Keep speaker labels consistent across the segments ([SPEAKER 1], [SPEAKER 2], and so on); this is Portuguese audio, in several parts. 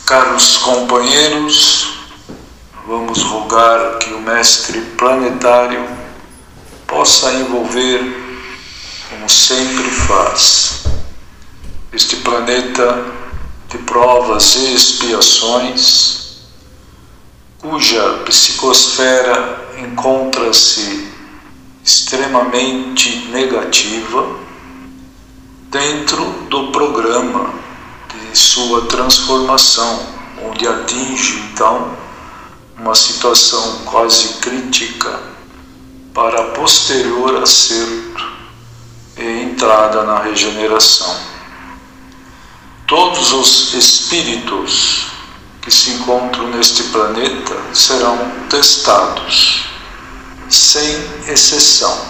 [SPEAKER 1] Caros companheiros, vamos rogar que o Mestre Planetário possa envolver, como sempre faz, este planeta de provas e expiações, cuja psicosfera encontra-se extremamente negativa, dentro do programa de sua transformação, onde atinge então uma situação quase crítica para posterior acerto e entrada na regeneração. Todos os espíritos que se encontram neste planeta serão testados, sem exceção,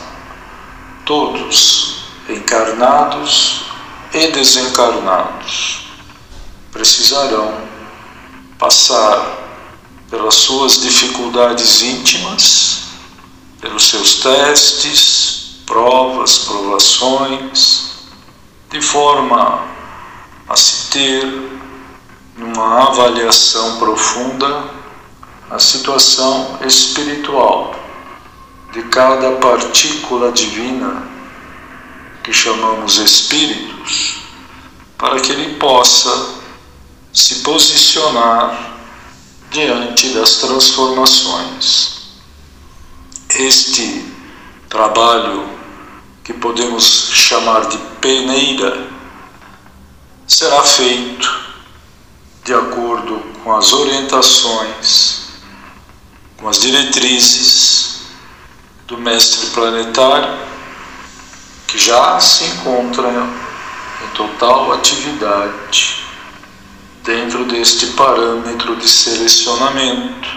[SPEAKER 1] todos encarnados e desencarnados precisarão passar pelas suas dificuldades íntimas, pelos seus testes, provas, provações, de forma a se ter, numa avaliação profunda, a situação espiritual de cada partícula divina que chamamos espíritos, para que ele possa se posicionar diante das transformações. Este trabalho, que podemos chamar de peneira, será feito de acordo com as orientações, com as diretrizes do Mestre Planetário, que já se encontra em total atividade dentro deste parâmetro de selecionamento.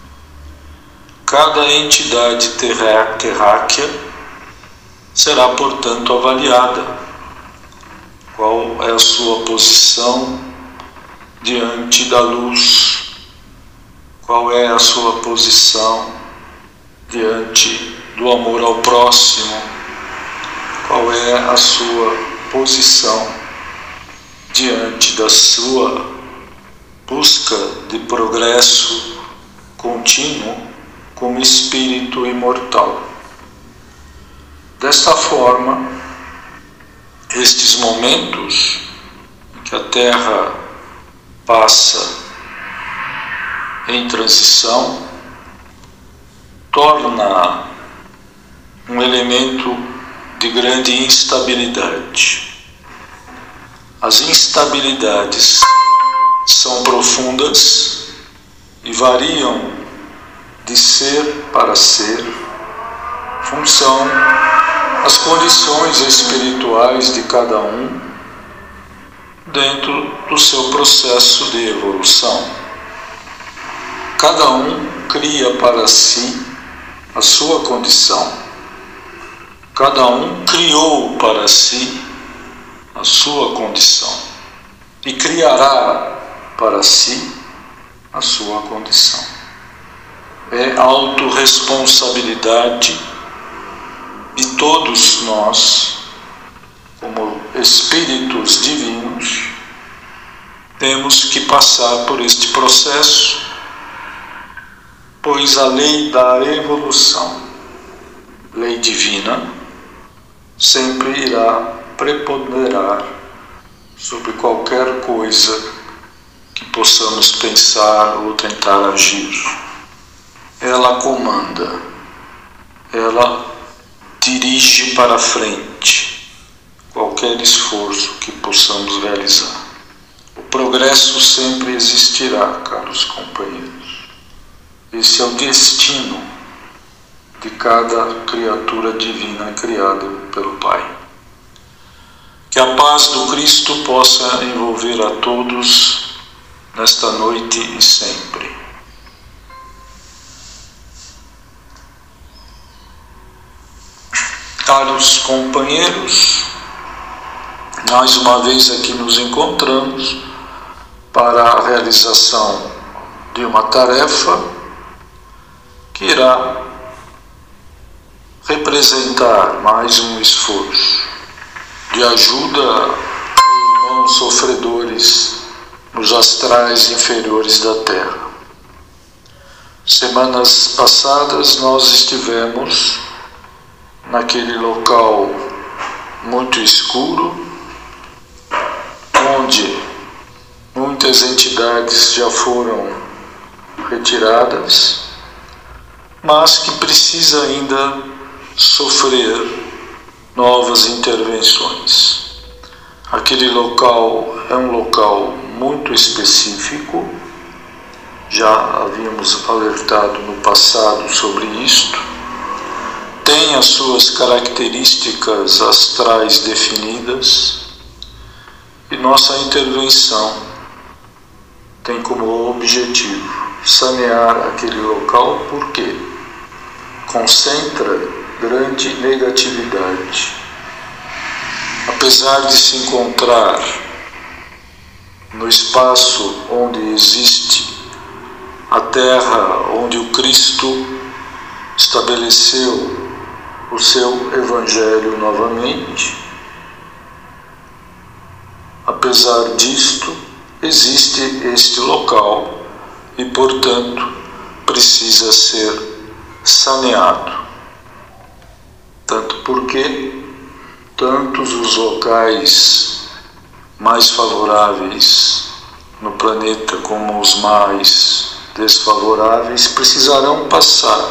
[SPEAKER 1] Cada entidade terráquea será, portanto, avaliada. Qual é a sua posição diante da luz? Qual é a sua posição diante do amor ao próximo? Qual é a sua posição diante da sua busca de progresso contínuo como espírito imortal? Desta forma, estes momentos em que a Terra passa em transição torna um elemento de grande instabilidade. As instabilidades são profundas e variam de ser para ser, função as condições espirituais de cada um dentro do seu processo de evolução. Cada um cria para si a sua condição. Cada um criou para si a sua condição e criará para si a sua condição. É autorresponsabilidade de todos nós, como espíritos divinos, temos que passar por este processo, pois a lei da evolução, lei divina, sempre irá preponderar sobre qualquer coisa que possamos pensar ou tentar agir. Ela comanda, ela dirige para frente qualquer esforço que possamos realizar. O progresso sempre existirá, caros companheiros. Esse é o destino de cada criatura divina criada pelo Pai. Que a paz do Cristo possa envolver a todos nesta noite e sempre. Caros companheiros, mais uma vez aqui nos encontramos para a realização de uma tarefa que irá representar mais um esforço de ajuda a irmãos sofredores nos astrais inferiores da Terra. Semanas passadas nós estivemos naquele local muito escuro, onde muitas entidades já foram retiradas, mas que precisa ainda sofrer novas intervenções. Aquele local é um local muito específico, já havíamos alertado no passado sobre isto, tem as suas características astrais definidas e nossa intervenção tem como objetivo sanear aquele local porque concentra grande negatividade. Apesar de se encontrar no espaço onde existe a Terra, onde o Cristo estabeleceu o seu Evangelho novamente, apesar disto, existe este local e, portanto, precisa ser saneado. Tanto porque tantos os locais mais favoráveis no planeta como os mais desfavoráveis precisarão passar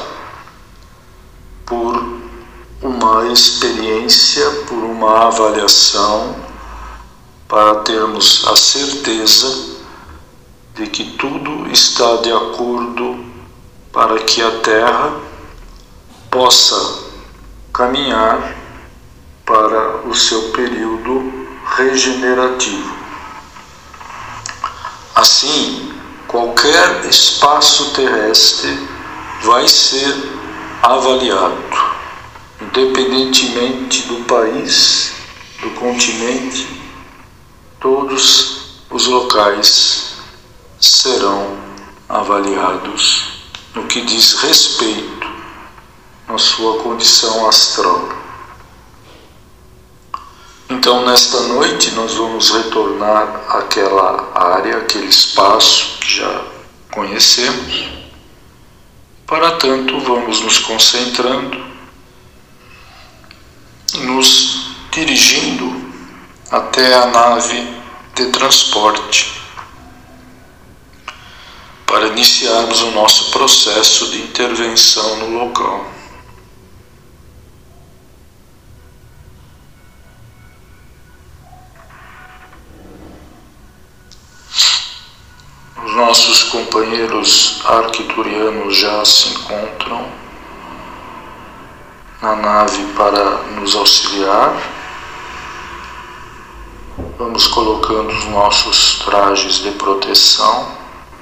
[SPEAKER 1] por uma experiência, por uma avaliação, para termos a certeza de que tudo está de acordo para que a Terra possa caminhar para o seu período regenerativo. Assim, qualquer espaço terrestre vai ser avaliado, independentemente do país, do continente, todos os locais serão avaliados no que diz respeito à sua condição astral. Então, nesta noite, nós vamos retornar àquela área, aquele espaço que já conhecemos. Para tanto, vamos nos concentrando e nos dirigindo até a nave de transporte para iniciarmos o nosso processo de intervenção no local. Os nossos companheiros arcturianos já se encontram na nave para nos auxiliar. Vamos colocando os nossos trajes de proteção.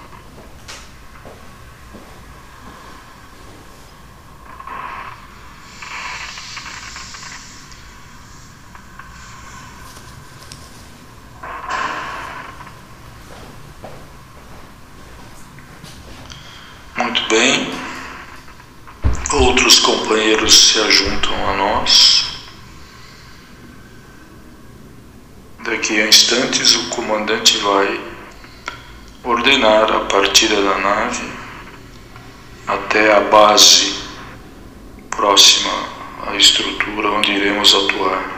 [SPEAKER 1] Muito bem, outros companheiros se ajuntam a nós. Daqui a instantes o comandante vai ordenar a partida da nave até a base próxima à estrutura onde iremos atuar.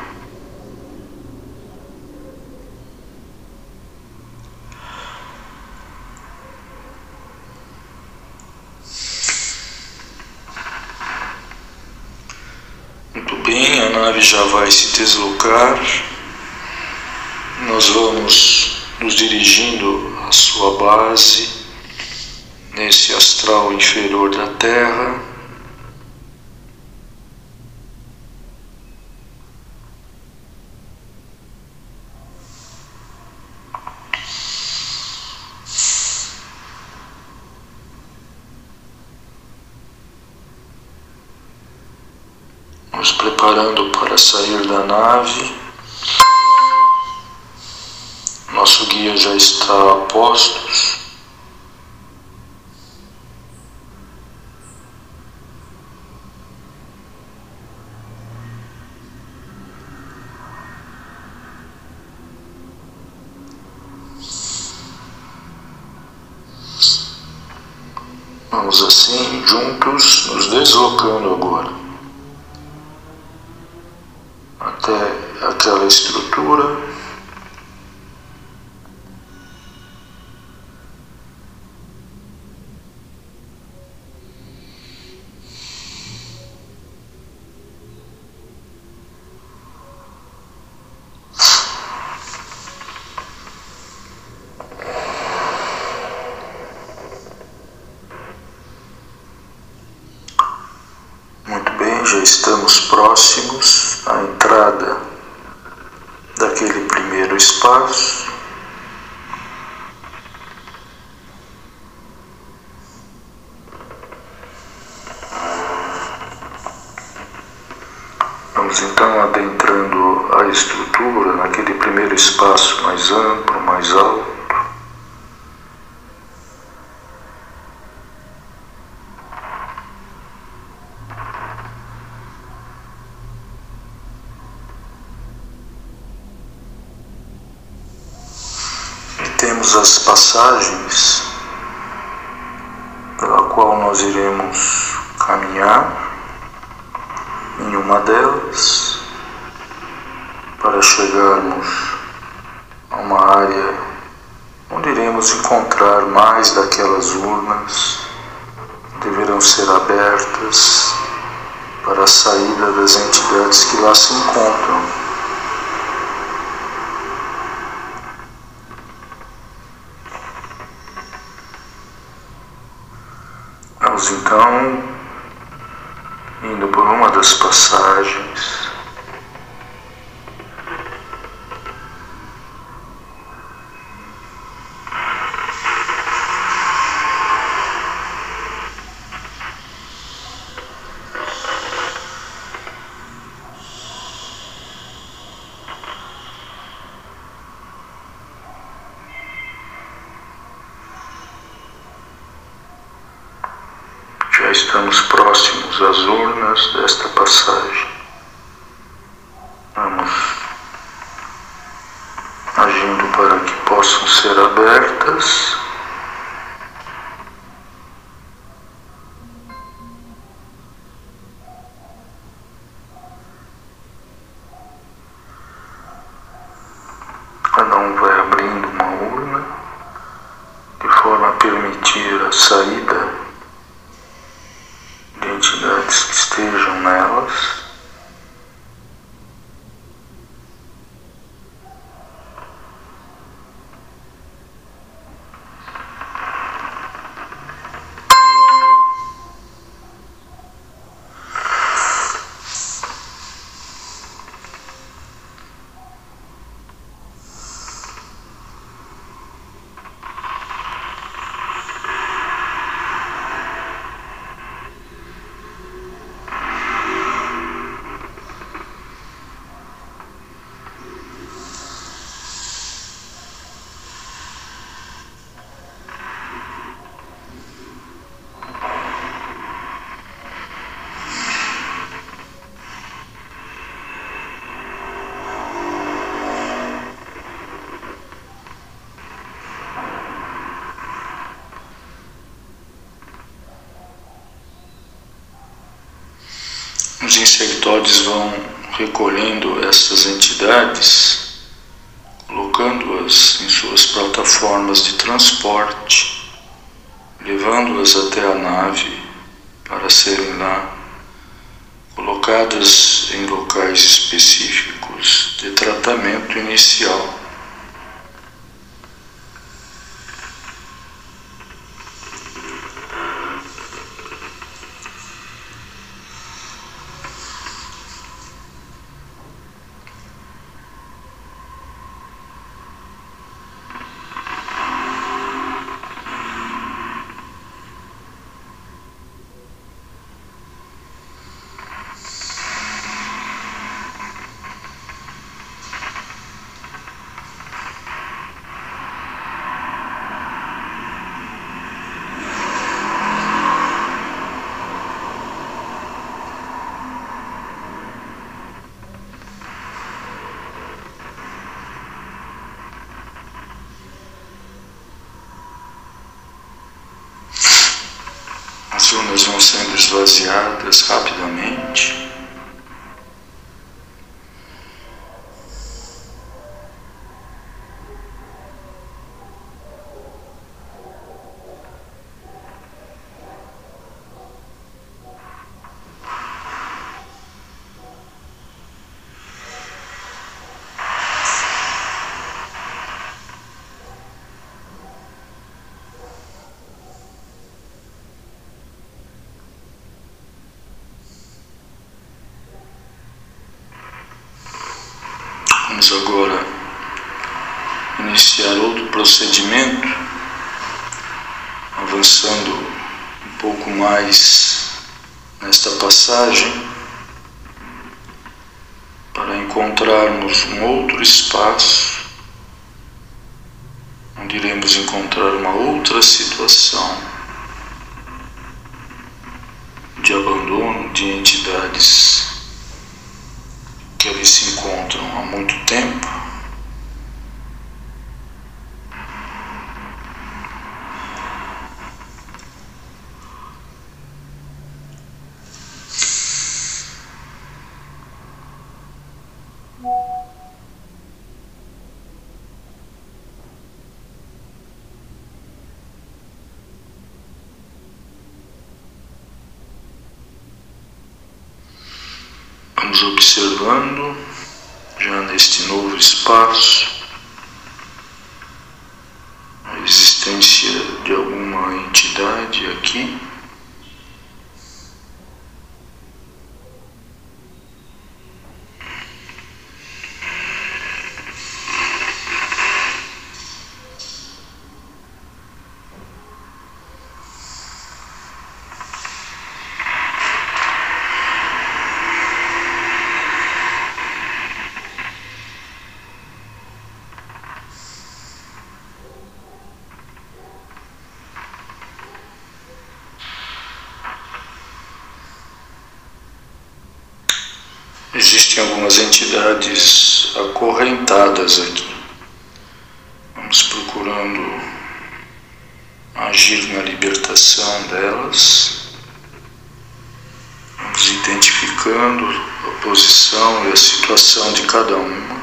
[SPEAKER 1] Muito bem, a nave já vai se deslocar. Nós vamos nos dirigindo à sua base, nesse astral inferior da Terra. Nos preparando para sair da nave. Nosso guia já está a postos. Vamos assim, juntos, nos deslocando agora até aquela estrutura. Já estamos próximos à entrada daquele primeiro espaço. Vamos então adentrando a estrutura naquele primeiro espaço mais amplo, mais alto. Temos as passagens pela qual nós iremos caminhar em uma delas para chegarmos a uma área onde iremos encontrar mais daquelas urnas que deverão ser abertas para a saída das entidades que lá se encontram. Vamos então indo por uma das passagens. Já estamos próximos às urnas desta passagem. Vamos agindo para que possam ser abertas. Cada um vai abrindo uma urna de forma a permitir a saída de entidades que estejam nelas. Os insectoides vão recolhendo essas entidades, colocando-as em suas plataformas de transporte, levando-as até a nave para serem lá colocadas em locais específicos de tratamento inicial. elas vão sendo esvaziadas rapidamente. Vamos agora iniciar outro procedimento, avançando um pouco mais nesta passagem, para encontrarmos um outro espaço, onde iremos encontrar uma outra situação de abandono de entidades que ali se encontram há muito tempo. Vamos observando, já neste novo espaço, a existência de alguma entidade aqui. Existem algumas entidades acorrentadas aqui. Vamos procurando agir na libertação delas. Vamos identificando a posição e a situação de cada uma.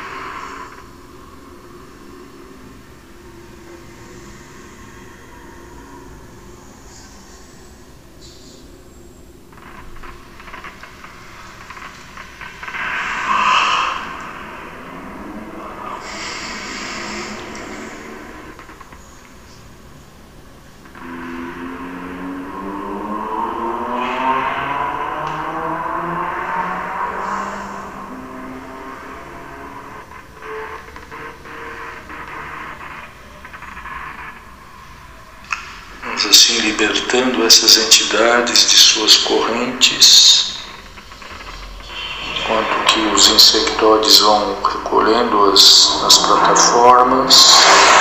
[SPEAKER 1] Assim libertando essas entidades de suas correntes, enquanto que os insectoides vão recolhendo as plataformas.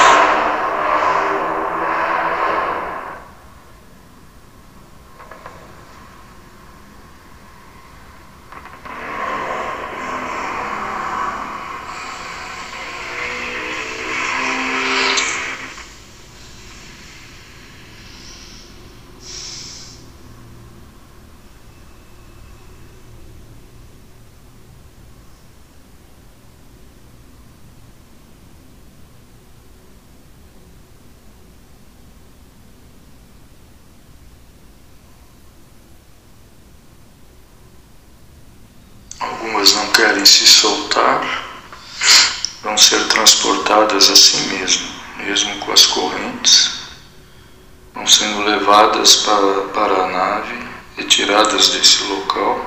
[SPEAKER 1] Algumas não querem se soltar, vão ser transportadas assim mesmo com as correntes, vão sendo levadas para a nave, retiradas desse local.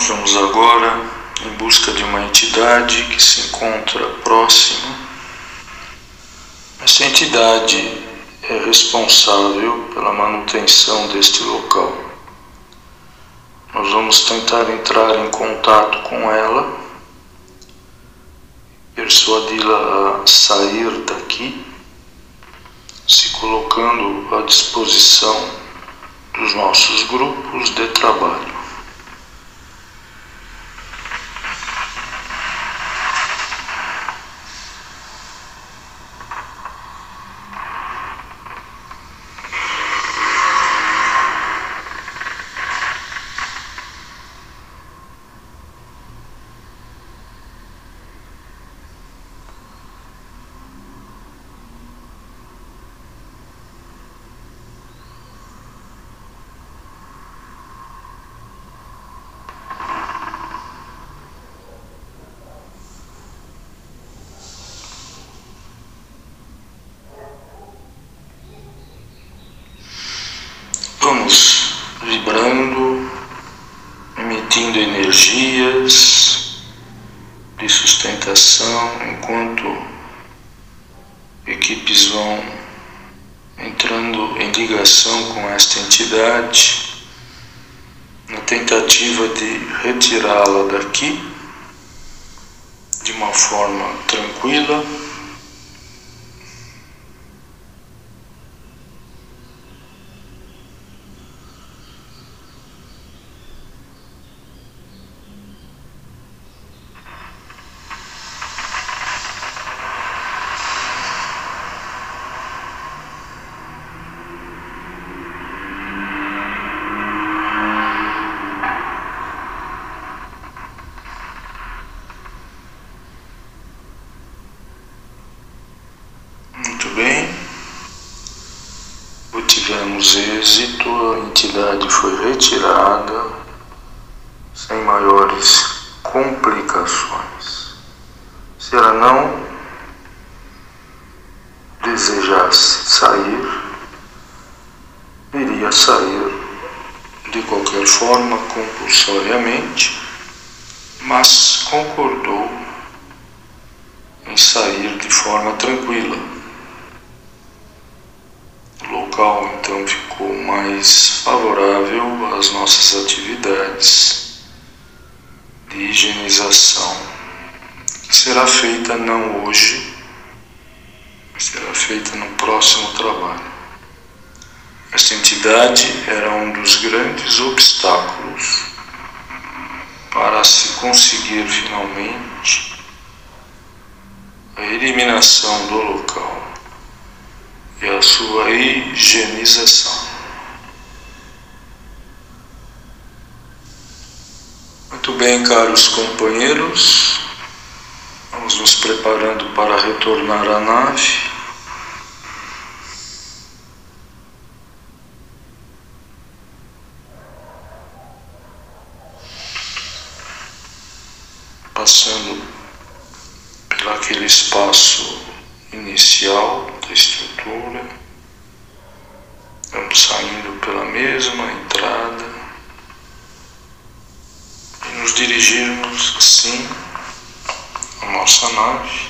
[SPEAKER 1] Nós vamos agora em busca de uma entidade que se encontra próxima. Essa entidade é responsável pela manutenção deste local. Nós vamos tentar entrar em contato com ela, persuadi-la a sair daqui, se colocando à disposição dos nossos grupos de trabalho. Vamos vibrando, emitindo energias de sustentação enquanto equipes vão entrando em ligação com esta entidade, na tentativa de retirá-la daqui de uma forma tranquila. Tivemos êxito, a entidade foi retirada sem maiores complicações. Se ela não desejasse sair, iria sair de qualquer forma compulsoriamente, mas concordou em sair de forma tranquila. O local então ficou mais favorável às nossas atividades de higienização, que será feita não hoje, mas será feita no próximo trabalho. Esta entidade era um dos grandes obstáculos para se conseguir finalmente a eliminação do local e a sua higienização. Muito bem, caros companheiros, vamos nos preparando para retornar à nave. Passando pelaquele espaço inicial da estrutura, vamos saindo pela mesma entrada e nos dirigirmos assim à nossa nave.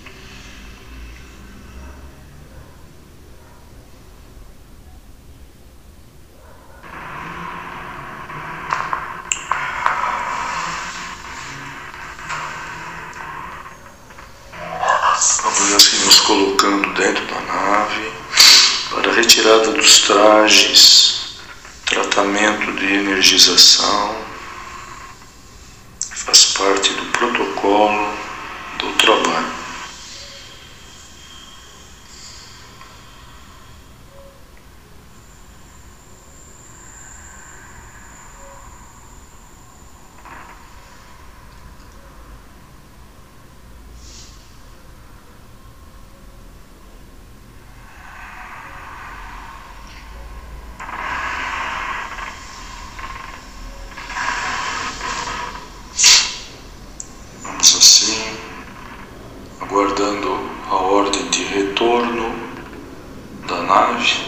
[SPEAKER 1] Vamos assim nos colocando dentro da nave para a retirada dos trajes, tratamento de energização, que faz parte do protocolo do trabalho. Assim, aguardando a ordem de retorno da nave.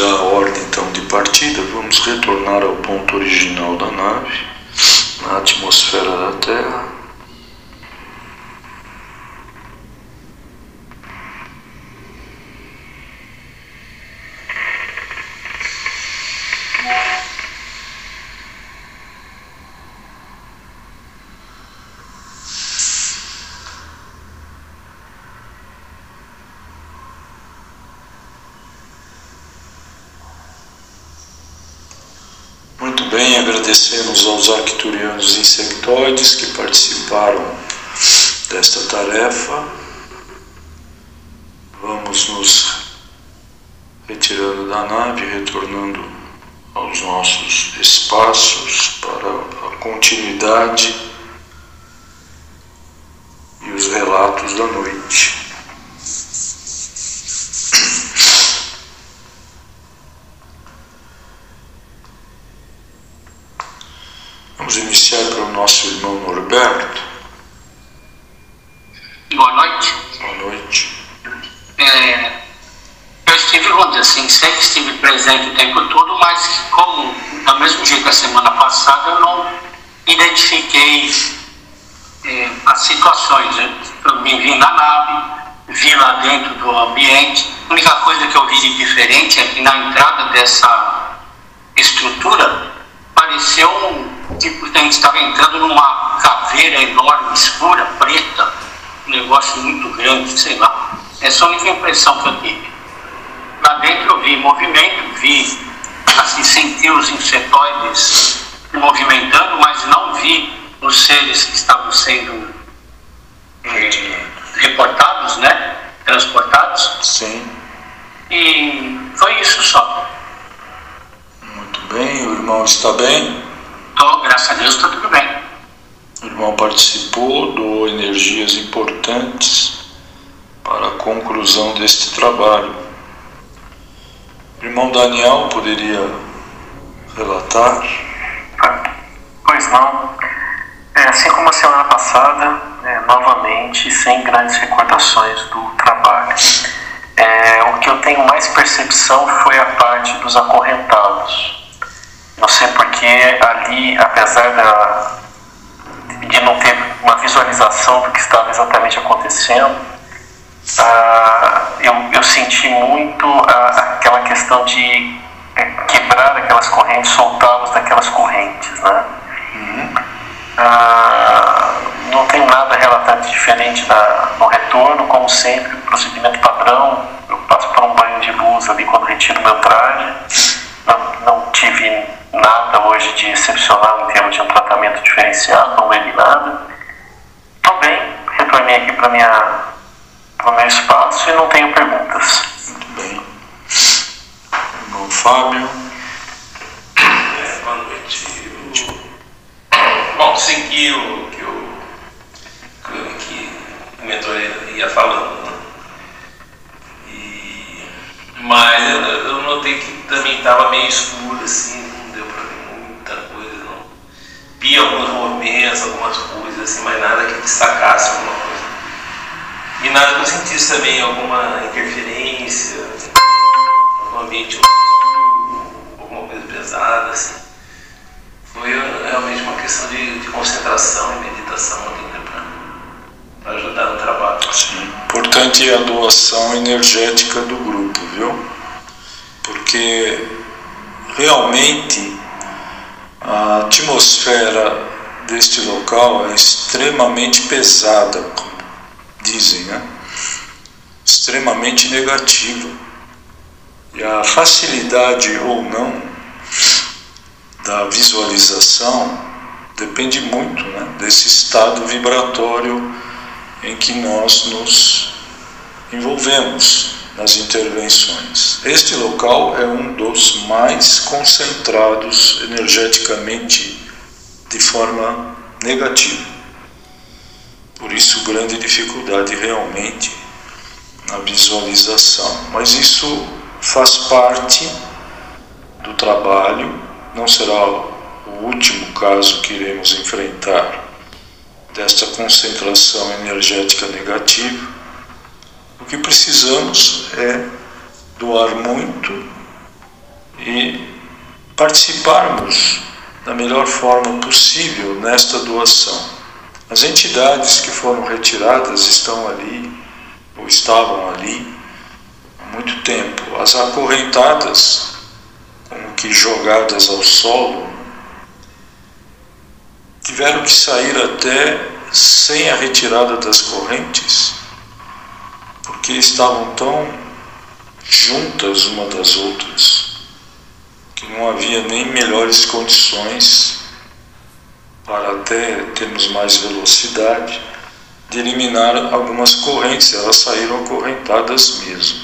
[SPEAKER 1] mudar a ordem então de partida, vamos retornar ao ponto original da nave, na atmosfera da Terra. Muito bem, agradecemos aos arcturianos insectoides que participaram desta tarefa. Vamos nos retirando da nave, retornando aos nossos espaços para a continuidade e os relatos da noite. Vamos iniciar para o nosso irmão Norberto.
[SPEAKER 2] Boa noite.
[SPEAKER 1] Boa noite.
[SPEAKER 2] Eu estive, vamos dizer assim, sempre estive presente o tempo todo, mas como, do mesmo jeito da semana passada, eu não identifiquei as situações. Eu me vi na nave, vi lá dentro do ambiente. A única coisa que eu vi de diferente é que na entrada dessa estrutura pareceu tipo que a gente estava entrando numa caveira enorme, escura, preta, um negócio muito grande, sei lá. Essa é a única impressão que eu tive. Lá dentro eu vi movimento, assim, senti os insetoides se movimentando, mas não vi os seres que estavam sendo reportados, né? Transportados.
[SPEAKER 1] Sim.
[SPEAKER 2] E foi isso só.
[SPEAKER 1] Muito bem, o irmão está bem?
[SPEAKER 2] Graças a Deus está tudo bem.
[SPEAKER 1] O irmão participou, doou energias importantes para a conclusão deste trabalho. O irmão Daniel poderia relatar?
[SPEAKER 3] Pois não. Assim como a semana passada, novamente, sem grandes recordações do trabalho. O que eu tenho mais percepção foi a parte dos acorrentados. Não sei porque ali, apesar de não ter uma visualização do que estava exatamente acontecendo, eu senti muito aquela questão de quebrar aquelas correntes, soltá-los daquelas correntes, né? Não tem nada relatante diferente no retorno, como sempre, procedimento padrão. Eu passo por um banho de luz ali quando retiro meu traje. Não tive nada hoje de excepcional em termos de um tratamento diferenciado, não vi nada. Estou bem, retornei aqui para o meu espaço e não tenho perguntas.
[SPEAKER 1] Muito bem. Irmão Fábio.
[SPEAKER 4] Boa noite. Bom, segui o que o mentor ia falando, né? Mas eu notei que também estava meio escuro, assim, não deu para ver muita coisa, não. Vi alguns movimentos, algumas coisas, assim, mas nada que destacasse alguma coisa. E nada que eu sentisse também alguma interferência, algum ambiente, alguma coisa pesada, assim. Foi realmente uma questão de concentração e meditação ali, né, para ajudar no trabalho.
[SPEAKER 1] Sim. Importante é a doação energética do grupo, viu? Porque realmente a atmosfera deste local é extremamente pesada, como dizem, né? Extremamente negativa. E a facilidade ou não da visualização depende muito, né, desse estado vibratório em que nós nos envolvemos nas intervenções. Este local é um dos mais concentrados energeticamente de forma negativa. Por isso, grande dificuldade realmente na visualização. Mas isso faz parte do trabalho, não será o último caso que iremos enfrentar desta concentração energética negativa. O que precisamos é doar muito e participarmos da melhor forma possível nesta doação. As entidades que foram retiradas estão ali, ou estavam ali, há muito tempo. As acorrentadas, como que jogadas ao solo, tiveram que sair até sem a retirada das correntes, porque estavam tão juntas uma das outras, que não havia nem melhores condições para até termos mais velocidade de eliminar algumas correntes. Elas saíram acorrentadas mesmo.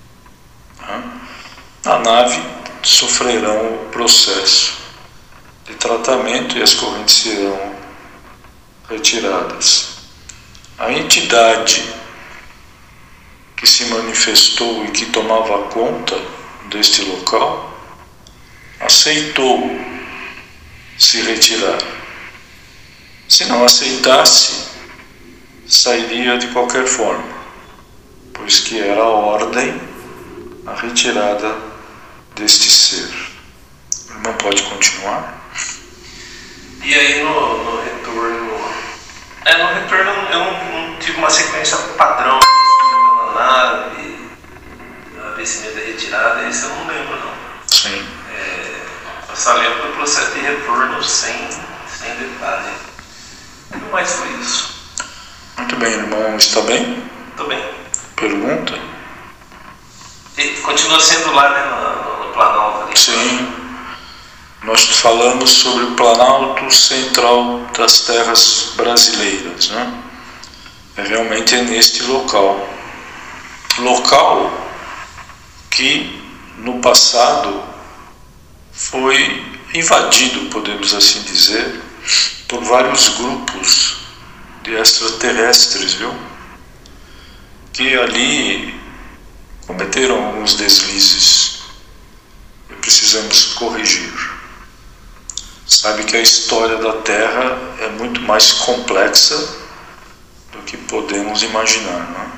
[SPEAKER 1] A nave sofrerão o processo de tratamento e as correntes serão retiradas. A entidade que se manifestou e que tomava conta deste local aceitou se retirar. Se não aceitasse, sairia de qualquer forma, pois que era a ordem a retirada deste ser. O irmão pode continuar?
[SPEAKER 4] E aí no retorno... no retorno eu não tive uma sequência padrão na nave, abastecimento da retirada, isso eu não lembro não.
[SPEAKER 1] Sim.
[SPEAKER 4] Eu só lembro do processo de retorno sem detalhe. Não mais foi isso.
[SPEAKER 1] Muito bem, irmão. Está bem?
[SPEAKER 4] Estou bem.
[SPEAKER 1] Pergunta?
[SPEAKER 4] E continua sendo lá, né, no Planalto ali.
[SPEAKER 1] Sim. Nós falamos sobre o Planalto Central das Terras Brasileiras, né? Realmente é neste local. Local que no passado foi invadido, podemos assim dizer, por vários grupos de extraterrestres, viu? Que ali cometeram alguns deslizes e precisamos corrigir. Sabe que a história da Terra é muito mais complexa do que podemos imaginar, né?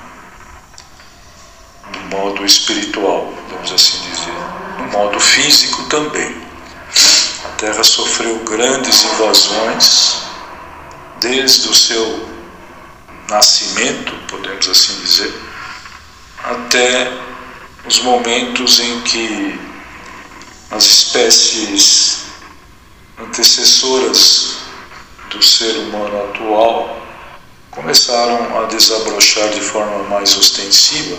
[SPEAKER 1] No modo espiritual, podemos assim dizer. No modo físico também. A Terra sofreu grandes invasões desde o seu nascimento, podemos assim dizer, até os momentos em que as espécies antecessoras do ser humano atual começaram a desabrochar de forma mais ostensiva,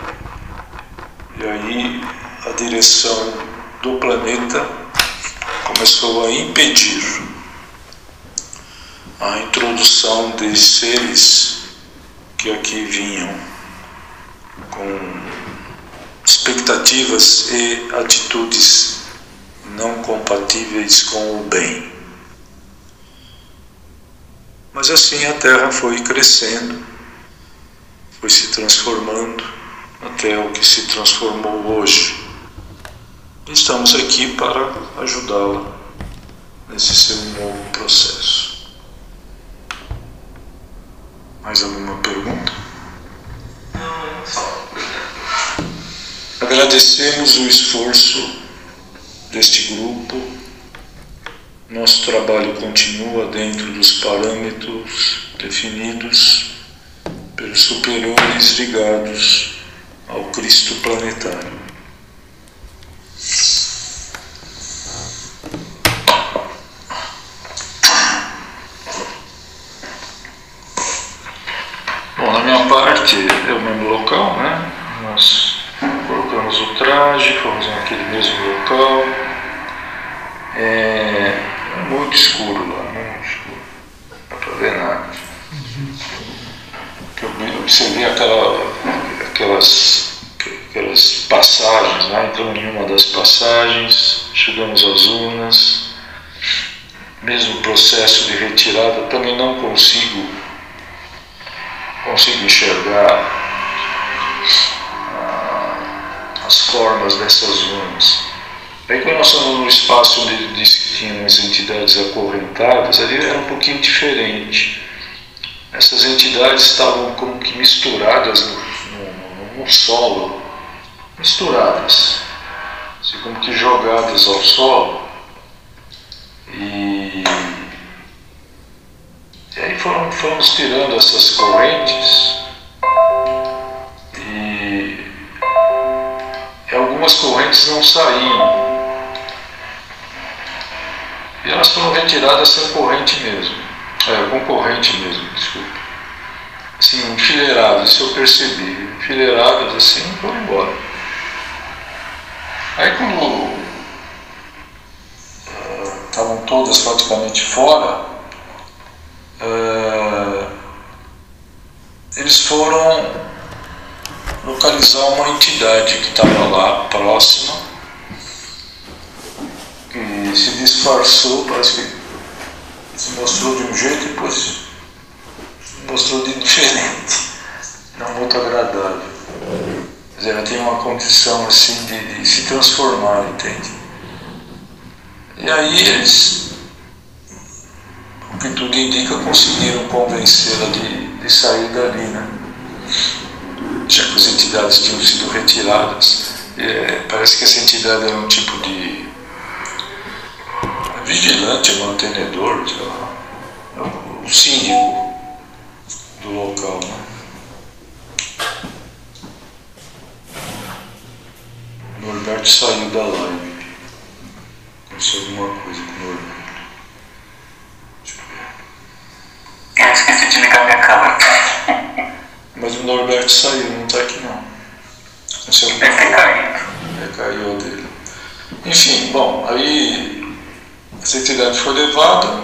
[SPEAKER 1] e aí a direção do planeta começou a impedir a introdução de seres que aqui vinham com expectativas e atitudes não compatíveis com o bem. Mas assim a Terra foi crescendo, foi se transformando até o que se transformou hoje. Estamos aqui para ajudá-la nesse seu novo processo. Mais alguma pergunta?
[SPEAKER 4] Não, só.
[SPEAKER 1] Agradecemos o esforço deste grupo. Nosso trabalho continua dentro dos parâmetros definidos pelos superiores ligados ao Cristo planetário. Bom, na minha parte é o mesmo local, né? Nós colocamos o traje, fomos naquele mesmo local. É muito escuro lá, muito escuro. Não dá para ver nada. Eu observei aquelas passagens, né? Entramos em uma das passagens, chegamos às urnas. Mesmo processo de retirada, também não consigo enxergar as formas dessas urnas. Aí quando nós estamos no espaço onde disse que tinham as entidades acorrentadas, ali era um pouquinho diferente. Essas entidades estavam como que misturadas no solo, misturadas. assim como que jogadas ao solo. E aí fomos tirando essas correntes e algumas correntes não saíam. E elas foram retiradas sem corrente mesmo. Com corrente mesmo, desculpa. Assim, enfileiradas, isso eu percebi. Enfileiradas assim, foram embora. Aí quando estavam todas praticamente fora, eles foram localizar uma entidade que estava lá próxima, que se disfarçou, parece que se mostrou de um jeito e depois se mostrou de diferente, não muito agradável. Quer dizer, ela tem uma condição assim de se transformar, entende? E aí eles, o que tudo indica, conseguiram convencê-la de sair dali, né? Já que as entidades tinham sido retiradas. Parece que essa entidade era um tipo de vigilante, mantenedor, sei lá, o síndico do local, né? O Norberto saiu da live. Aconteceu alguma coisa com o Norberto. Deixa eu ver.
[SPEAKER 3] Eu esqueci de ligar minha câmera.
[SPEAKER 1] Mas o Norberto saiu, não está aqui não. Aconteceu alguma
[SPEAKER 3] Deve ter caído.
[SPEAKER 1] Caiu dele. Enfim, bom, aí essa entidade foi levada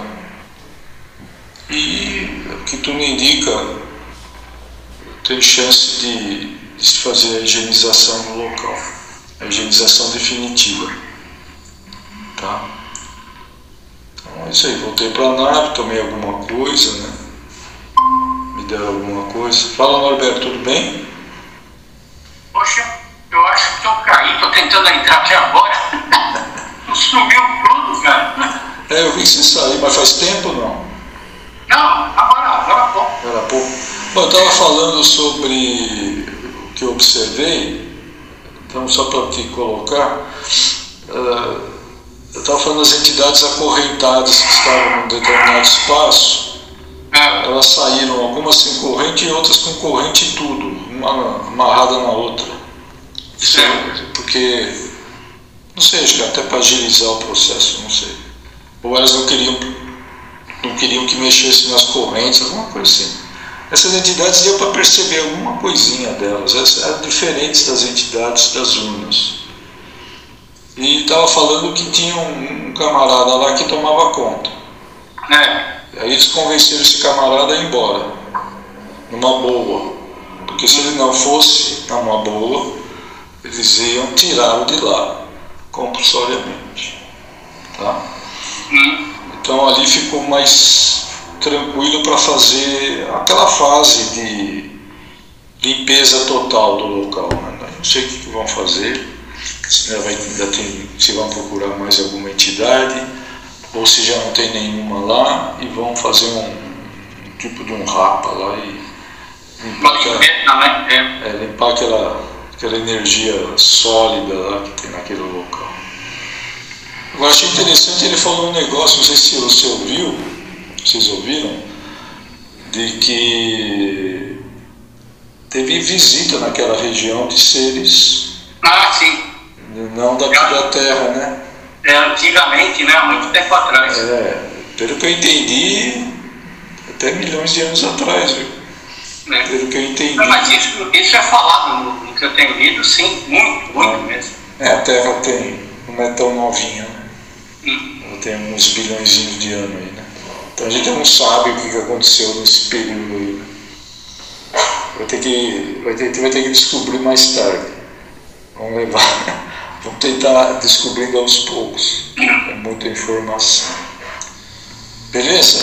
[SPEAKER 1] e, o que tudo indica, tem chance de se fazer a higienização no local, a higienização definitiva, tá? Então é isso aí, voltei para a nave, tomei alguma coisa, né? Me deram alguma coisa. Fala, Norberto, tudo bem?
[SPEAKER 2] Poxa, eu acho que eu caí, tô tentando entrar aqui agora. Sumiu tudo, cara.
[SPEAKER 1] Eu vi que você saiu, mas faz tempo ou não?
[SPEAKER 2] Não, agora há pouco.
[SPEAKER 1] Agora há pouco. Bom, eu estava falando sobre o que eu observei, então só para te colocar, eu estava falando das entidades acorrentadas que estavam num determinado espaço. Elas saíram, algumas sem corrente e outras com corrente e tudo, uma amarrada na outra. Porque, não sei, acho que até para agilizar o processo, não sei. Ou elas não queriam que mexesse nas correntes, alguma coisa assim. Essas entidades deu para perceber alguma coisinha delas, eram diferentes das entidades das urnas. E estava falando que tinha um camarada lá que tomava conta. Aí eles convenceram esse camarada a ir embora, numa boa. Porque se ele não fosse numa boa, eles iam tirá-lo de lá, compulsoriamente. Tá? Então ali ficou mais tranquilo para fazer aquela fase de limpeza total do local. Né? Não sei o que vão fazer, se vão procurar mais alguma entidade, ou se já não tem nenhuma lá, e vão fazer um tipo de um rapa lá e limpar aquela energia sólida lá que tem naquele local. Agora achei interessante, ele falou um negócio, não sei se você ouviu, vocês ouviram, de que teve visita naquela região de seres.
[SPEAKER 2] Sim.
[SPEAKER 1] Não daqui da Terra, né?
[SPEAKER 2] Antigamente, né? Há muito tempo atrás.
[SPEAKER 1] Pelo que eu entendi, até milhões de anos atrás, viu? Pelo que eu entendi.
[SPEAKER 2] Mas isso é falado no que eu tenho lido, sim, muito mesmo.
[SPEAKER 1] A Terra não é tão novinha, né? Ela tem uns bilhõezinhos de anos aí, né? Então a gente não sabe o que aconteceu nesse período aí, né? Vai ter que descobrir mais tarde. Vamos tentar descobrindo aos poucos. É muita informação. Beleza?